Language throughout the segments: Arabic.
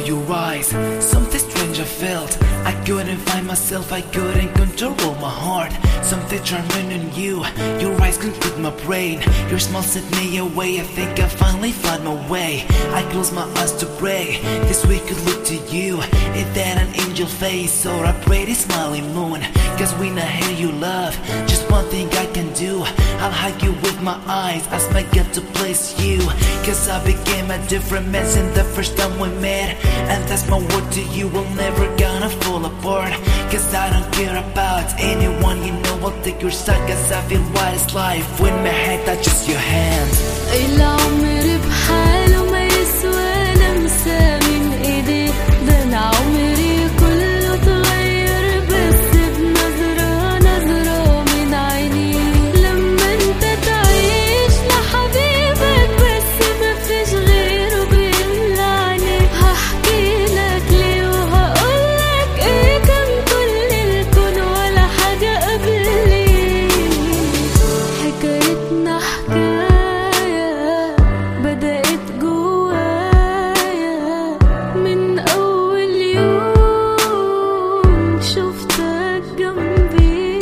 your eyes, something strange I felt. I couldn't find myself, I couldn't control my heart. Something charming in you, your eyes complete my brain. Your smile set me away, I think I finally found my way. I close my eyes to pray, this way could look to you. Is that an angel face or a pretty smiling moon? Cause when I hear you love, just one thing I can do, I'll hug you with my eyes, ask my God to place you. Cause I became a different man since the first time we met. And that's my word to you, we're never gonna fall apart. Cause I don't care about anyone, you know I'll take your side. Cause I feel what it's life when my hand touches your hand. العمر بحاله ما يسوى لمسة من ايديك، ده انا عمري كله اتغير بس بنظرة نظرة من عينيك. لما انت تعيش لحبيبك بس مفيش غيره بيملى عينيك. هحكي لك ليه وهقولك ايه، كان كل الكون ولا حاجة قبلي. حكايتنا حكاية بدأت جوايا من أول يوم شفتك جنبي.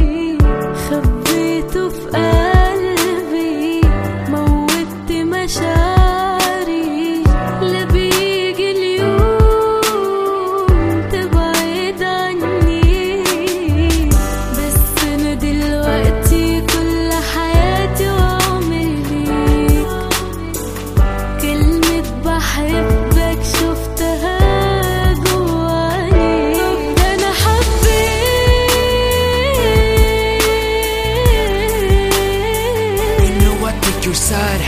خبيته في قلبي، موتت مشاعري. لا بيجي اليوم تبعد عني، بس أنا دلوقتي كل حياتي وعمري ليك. كلمة بحبك شفتها جواني، ده أنا حبيت. You know I take your side,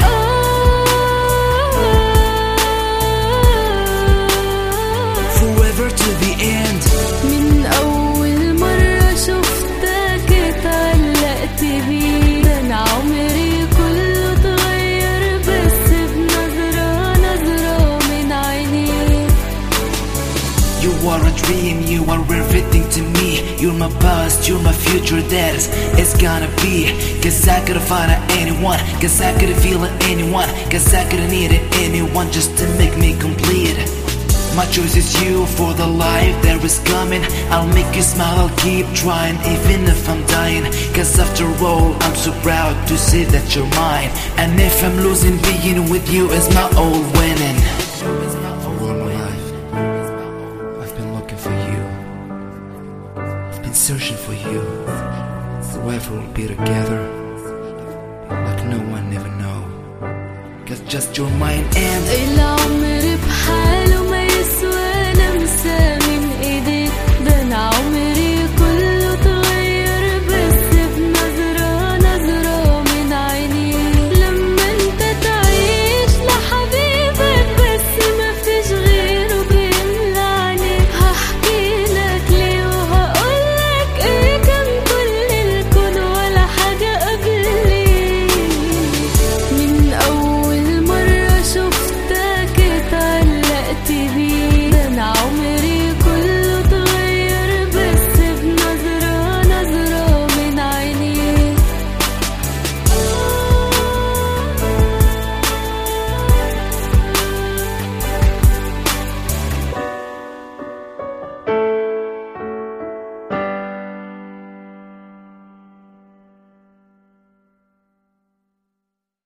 forever to the end. من أول مرة شفتك اتعلقت بيك، ده أنا عمري كله اتغير بس بنظرة نظرة من عينيك. You are a dream, you are everything to me. You're my past, you're my future, that is, it's gonna be. Cause I couldn't find anyone, cause I couldn't feel anyone, cause I couldn't need anyone just to make me complete. My choice is you for the life that is coming. I'll make you smile, I'll keep trying even if I'm dying. Cause after all, I'm so proud to say that you're mine. And if I'm losing, being with you is my old winning. All my life, I've been looking for you. I've been searching for you. Forever we'll be together, like no one ever know. Cause just you're mine and